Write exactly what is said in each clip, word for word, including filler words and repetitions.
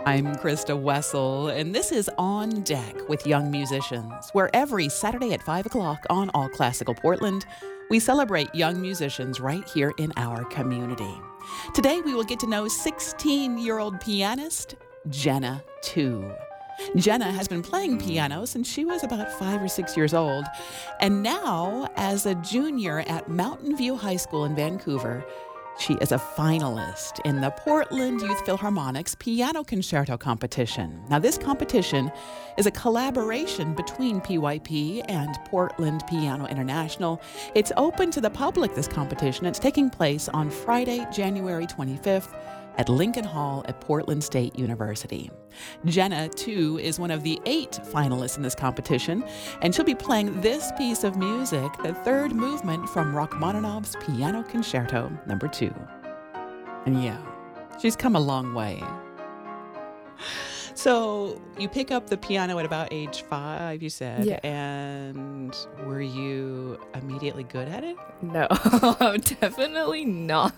I'm Krista Wessel, and this is On Deck with Young Musicians, where every Saturday at five o'clock on All Classical Portland, we celebrate young musicians right here in our community. Today, we will get to know sixteen-year-old pianist Jenna Tu. Jenna has been playing piano since she was about five or six years old, and now, as a junior at Mountain View High School in Vancouver, she is a finalist in the Portland Youth Philharmonic's Piano Concerto Competition. Now, this competition is a collaboration between P Y P and Portland Piano International. It's open to the public, this competition. It's taking place on Friday, January twenty-fifth at Lincoln Hall at Portland State University. Jenna Tu is one of the eight finalists in this competition, and she'll be playing this piece of music, the third movement from Rachmaninoff's Piano Concerto number two. And yeah, she's come a long way. So you pick up the piano at about age five, you said, yeah. And were you immediately good at it? No, definitely not.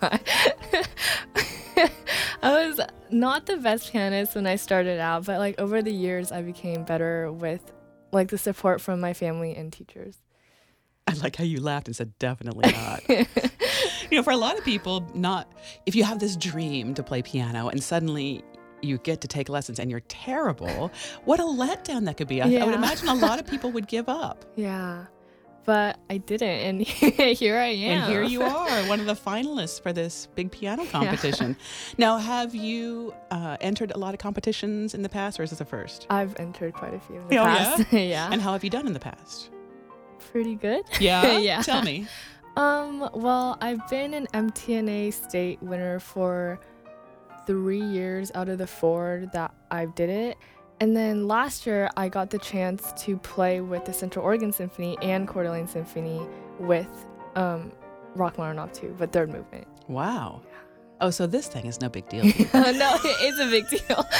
I was not the best pianist when I started out, but like over the years, I became better with like the support from my family and teachers. I like how you laughed and said, definitely not. You know, for a lot of people, not if you have this dream to play piano and suddenly you get to take lessons and you're terrible, what a letdown that could be. I, yeah. I would imagine a lot of people would give up. Yeah. But I didn't, and here I am. And here you are, one of the finalists for this big piano competition. Yeah. Now, have you uh, entered a lot of competitions in the past, or is this a first? I've entered quite a few in the oh, past. Yeah? yeah. And how have you done in the past? Pretty good. Yeah? yeah. Tell me. Um. Well, I've been an M T N A state winner for three years out of the four that I did it. And then last year, I got the chance to play with the Central Oregon Symphony and Coeur d'Alene Symphony with um, Rachmaninoff two, but third movement. Wow. Oh, so this thing is no big deal. No, it's a big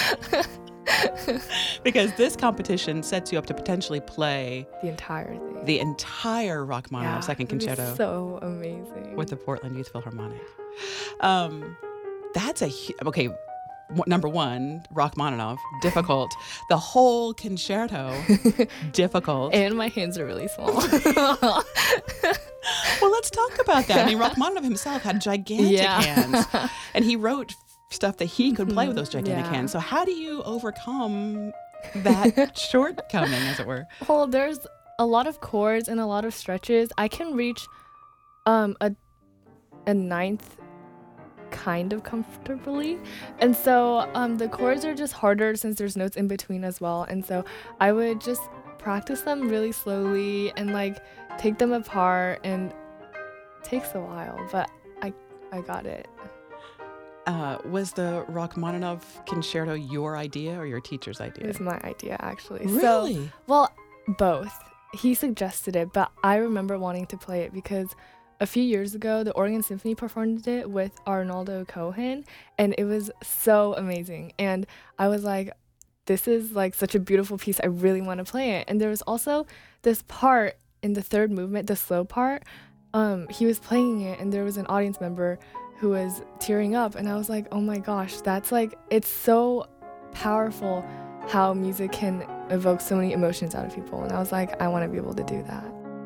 deal. Because this competition sets you up to potentially play the entire thing. The entire Rachmaninoff yeah, Second Concerto. So amazing. With the Portland Youth Philharmonic. Um, that's a hu- okay. Number one, Rachmaninoff, difficult. The whole concerto, difficult. And my hands are really small. Well, let's talk about that. I mean, Rachmaninoff himself had gigantic yeah. hands, and he wrote stuff that he could play with those gigantic yeah. hands. So how do you overcome that shortcoming, as it were? Well, there's a lot of chords and a lot of stretches. I can reach um, a a ninth kind of comfortably, and so um, the chords are just harder since there's notes in between as well, and so I would just practice them really slowly and like take them apart, and it takes a while, but I I got it. Uh, was the Rachmaninoff Concerto your idea or your teacher's idea? It was my idea, actually. Really? So, well, both. He suggested it, but I remember wanting to play it because a few years ago, the Oregon Symphony performed it with Arnaldo Cohen, and it was so amazing. And I was like, this is like such a beautiful piece. I really want to play it. And there was also this part in the third movement, the slow part. Um, he was playing it, and there was an audience member who was tearing up. And I was like, oh my gosh, that's like, it's so powerful how music can evoke so many emotions out of people. And I was like, I want to be able to do that.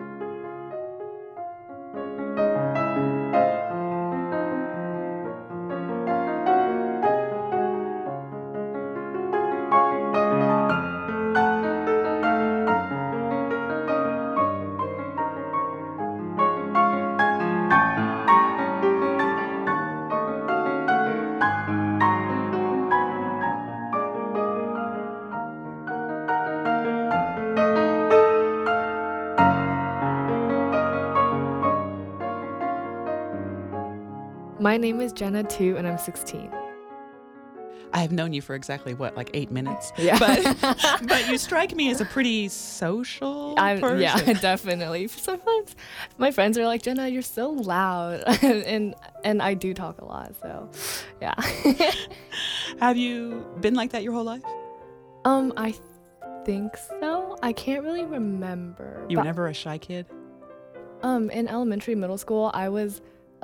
My name is Jenna Tu, and I'm sixteen. I have known you for exactly, what, like eight minutes? Yeah. But, but you strike me as a pretty social I'm, person. Yeah, definitely. Sometimes my friends are like, Jenna, you're so loud. and and I do talk a lot, so yeah. Have you been like that your whole life? Um, I think so. I can't really remember. You were but, never a shy kid? Um, in elementary, middle school, I was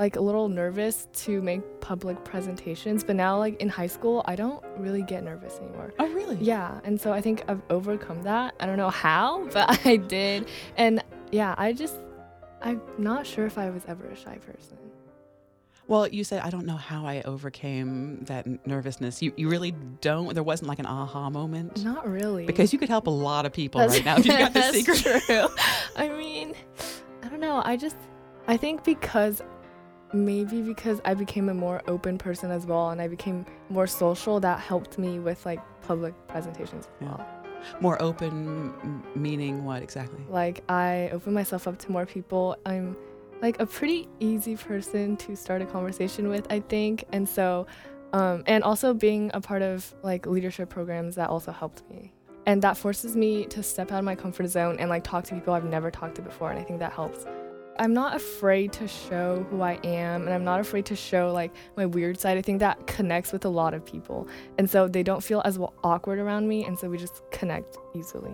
like a little nervous to make public presentations, but now like in high school, I don't really get nervous anymore. Oh, really? Yeah, and so I think I've overcome that. I don't know how, but I did. And yeah, I just, I'm not sure if I was ever a shy person. Well, you said, I don't know how I overcame that n- nervousness. You you really don't? There wasn't like an aha moment? Not really. Because you could help a lot of people That's- right now if you got the that's secret. true. I mean, I don't know. I just, I think because, maybe because I became a more open person as well, and I became more social, that helped me with like public presentations as Yeah. well. More open, m- meaning what exactly? Like I open myself up to more people. I'm like a pretty easy person to start a conversation with, I think. And so, um, and also being a part of like leadership programs, that also helped me. And that forces me to step out of my comfort zone and like talk to people I've never talked to before. And I think that helps. I'm not afraid to show who I am, and I'm not afraid to show like my weird side. I think that connects with a lot of people. And so they don't feel as well awkward around me. And so we just connect easily.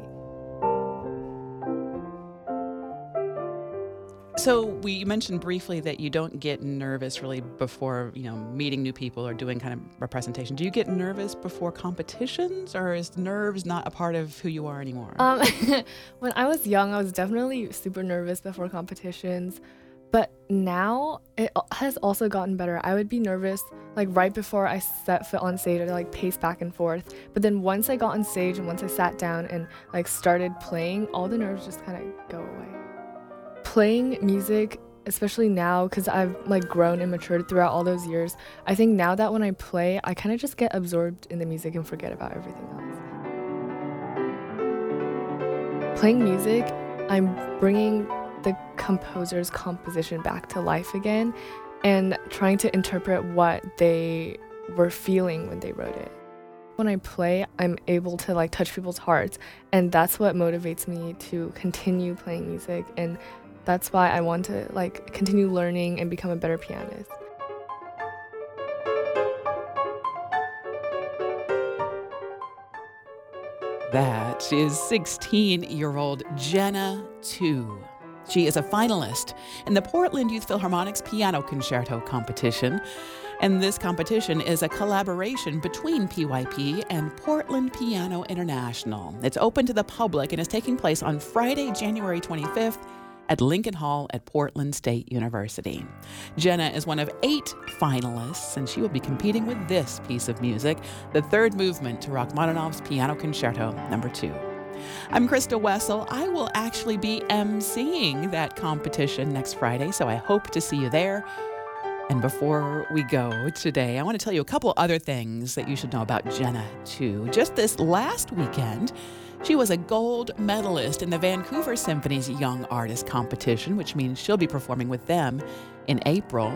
So we you mentioned briefly that you don't get nervous really before, you know, meeting new people or doing kind of a presentation. Do you get nervous before competitions, or is nerves not a part of who you are anymore? Um, when I was young, I was definitely super nervous before competitions. But now it al- has also gotten better. I would be nervous like right before I set foot on stage. I'd like pace back and forth. But then once I got on stage and once I sat down and like started playing, all the nerves just kind of go away. Playing music, especially now, because I've like grown and matured throughout all those years, I think now that when I play, I kind of just get absorbed in the music and forget about everything else. Playing music, I'm bringing the composer's composition back to life again and trying to interpret what they were feeling when they wrote it. When I play, I'm able to like touch people's hearts, and that's what motivates me to continue playing music, and that's why I want to like continue learning and become a better pianist. That is sixteen-year-old Jenna Tu. She is a finalist in the Portland Youth Philharmonic's Piano Concerto competition. And this competition is a collaboration between P Y P and Portland Piano International. It's open to the public and is taking place on Friday, January twenty-fifth at Lincoln Hall at Portland State University. Jenna is one of eight finalists, and she will be competing with this piece of music, the third movement to Rachmaninoff's Piano Concerto number two. I'm Krista Wessel. I will actually be emceeing that competition next Friday, so I hope to see you there. And before we go today, I want to tell you a couple other things that you should know about Jenna Tu. Just this last weekend, she was a gold medalist in the Vancouver Symphony's Young Artist Competition, which means she'll be performing with them in April.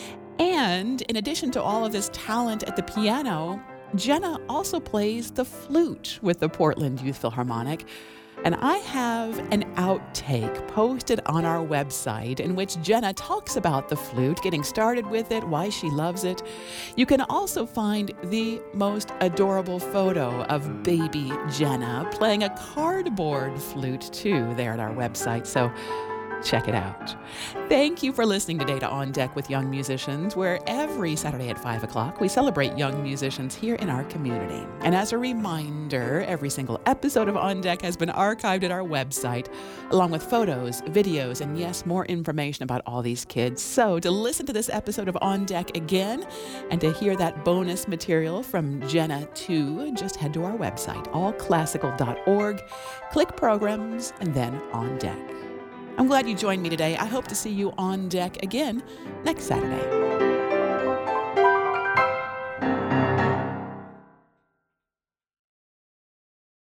And in addition to all of this talent at the piano, Jenna also plays the flute with the Portland Youth Philharmonic. And I have an outtake posted on our website in which Jenna talks about the flute, getting started with it, why she loves it. You can also find the most adorable photo of baby Jenna playing a cardboard flute too there at our website. So check it out. Thank you for listening today to On Deck with Young Musicians, where every Saturday at five o'clock we celebrate young musicians here in our community. And as a reminder, every single episode of On Deck has been archived at our website, along with photos, videos, and yes, more information about all these kids. So to listen to this episode of On Deck again and to hear that bonus material from Jenna Tu, just head to our website, all classical dot org, click Programs, and then On Deck. I'm glad you joined me today. I hope to see you on deck again next Saturday.